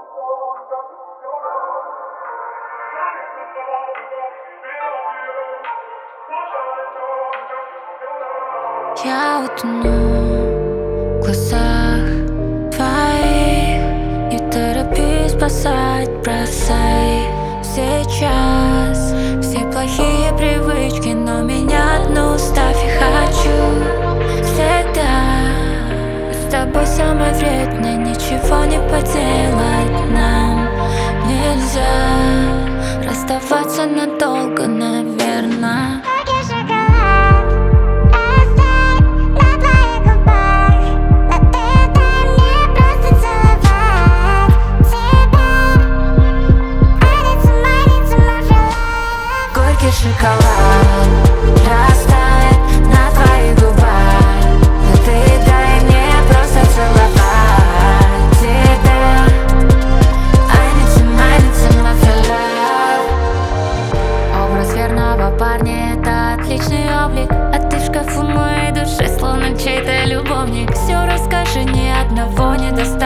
Я утону в глазах твоих. Не торопись спасать, бросай сейчас все плохие привычки, но меня одну оставь. Я хочу всегда с тобой самое вредное, ничего не поделать нам нельзя расставаться надолго, наверное. Шоколад растает на твоих губах, но ты дай мне просто целовать тебя. I need some of your love. Образ верного парня — это отличный облик, а ты в шкафу моей души, словно чей-то любовник. Все расскажи, ни одного не достаточно.